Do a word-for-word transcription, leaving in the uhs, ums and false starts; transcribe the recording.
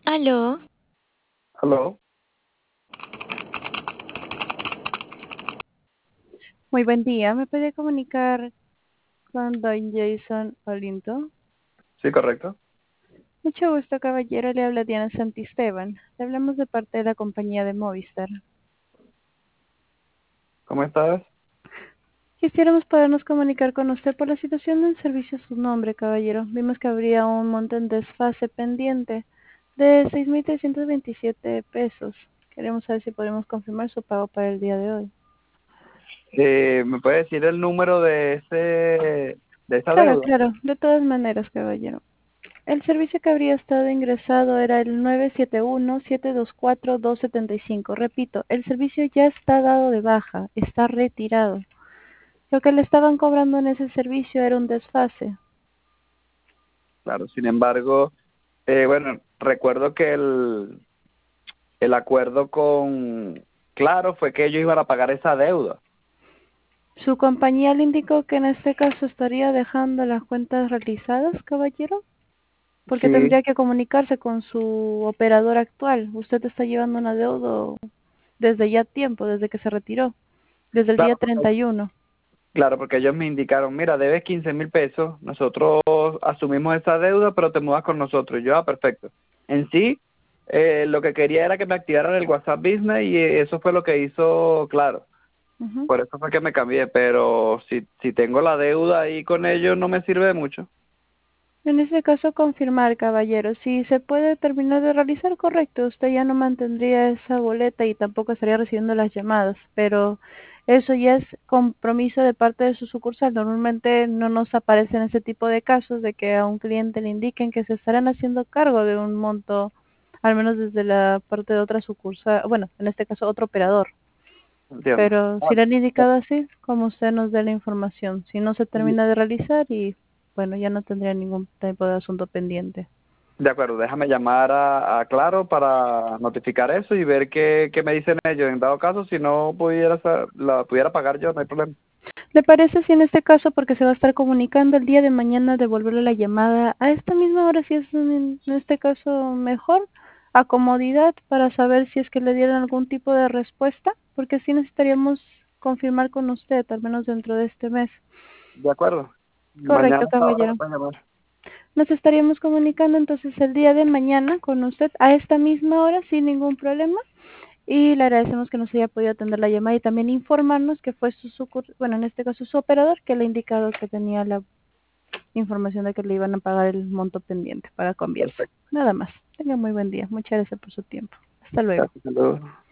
Aló, Aló, Muy buen día. ¿Me puede comunicar con don Jason Olinto? sí, correcto. Mucho gusto, caballero. Le habla Diana Santisteban. Le hablamos de parte de la compañía de Movistar. ¿Cómo estás? Quisiéramos podernos comunicar con usted por la situación del servicio a su nombre, caballero. Vimos que habría un monto en desfase pendiente de seis mil trescientos veintisiete pesos. Queremos saber si podemos confirmar su pago para el día de hoy. Eh, ¿me puede decir el número de ese de esa Claro, deuda? claro. De todas maneras, caballero. El servicio que habría estado ingresado era el nueve siete uno, siete dos cuatro, dos siete cinco. Repito, el servicio ya está dado de baja, está retirado. Lo que le estaban cobrando en ese servicio era un desfase. Claro, sin embargo, eh, bueno, recuerdo que el, el acuerdo con Claro fue que ellos iban a pagar esa deuda. ¿Su compañía le indicó que en este caso estaría dejando las cuentas realizadas, caballero? Porque Sí, tendría que comunicarse con su operador actual. Usted está llevando una deuda desde ya tiempo, desde que se retiró, desde el día claro, porque, treinta y uno. claro, porque ellos me indicaron, mira, debes quince mil pesos, nosotros asumimos esa deuda, pero te mudas con nosotros. Y yo, ah, perfecto. En sí, eh, lo que quería era que me activaran el WhatsApp Business y eso fue lo que hizo Claro. Ujú. Por eso fue que me cambié, pero si, si tengo la deuda ahí con ellos no me sirve de mucho. En ese caso, confirmar, caballero. Si se puede terminar de realizar, correcto. Usted ya no mantendría esa boleta y tampoco estaría recibiendo las llamadas. Pero eso ya es compromiso de parte de su sucursal. Normalmente no nos aparecen ese tipo de casos de que a un cliente le indiquen que se estarán haciendo cargo de un monto, al menos desde la parte de otra sucursal. Bueno, en este caso, otro operador. Entiendo. Pero si Ah, le han indicado así, como usted nos dé la información. Si no se termina de realizar y bueno, ya no tendría ningún tipo de asunto pendiente. de acuerdo, déjame llamar a, a Claro para notificar eso y ver qué, qué me dicen ellos. En dado caso, si no pudiera sa- la pudiera pagar yo, no hay problema. ¿Le parece si en este caso, porque se va a estar comunicando el día de mañana, devolverle la llamada a esta misma hora, si es en, en este caso mejor, a comodidad, para saber si es que le dieron algún tipo de respuesta? Porque sí necesitaríamos confirmar con usted, al menos dentro de este mes. De acuerdo. Correcto, Mañana a esta hora me caballero. pueden llamar. Nos estaríamos comunicando entonces el día de mañana con usted a esta misma hora sin ningún problema y le agradecemos que nos haya podido atender la llamada y también informarnos que fue su, sucur- bueno, en este caso su operador que le ha indicado que tenía la información de que le iban a pagar el monto pendiente para cambiarse. Perfecto. Nada más. Tenga muy buen día. Muchas gracias por su tiempo. Hasta luego. Gracias. Saludos.